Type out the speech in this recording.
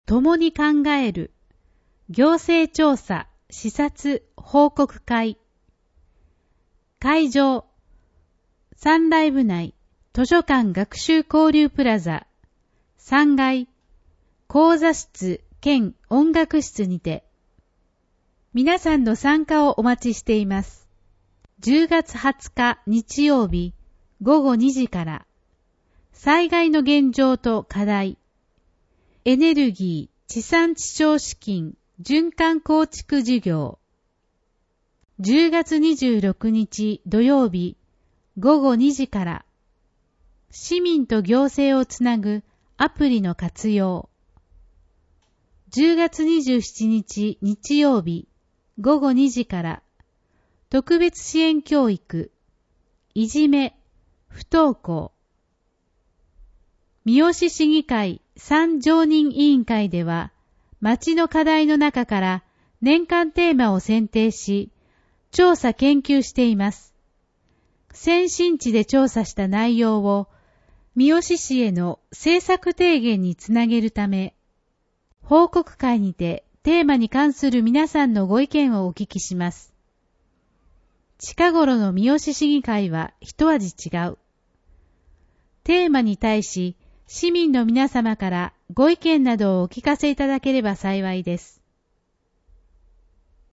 共に考える行政調査視察報告会。会場三大部内図書館学習交流プラザ3階講座室兼音楽室にて、皆さんの参加をお待ちしています。10月20日日曜日午後2時から、災害の現状と課題、エネルギー地産地消資金循環構築事業。10月26日土曜日午後2時から、市民と行政をつなぐアプリの活用。10月27日日曜日午後2時から、特別支援教育、いじめ、不登校。三好市議会3常任委員会では、町の課題の中から年間テーマを選定し、調査研究しています。先進地で調査した内容を、三好市への政策提言につなげるため、報告会にてテーマに関する皆さんのご意見をお聞きします。近頃の三好市議会は一味違う。テーマに対し、市民の皆様からご意見などをお聞かせいただければ幸いです。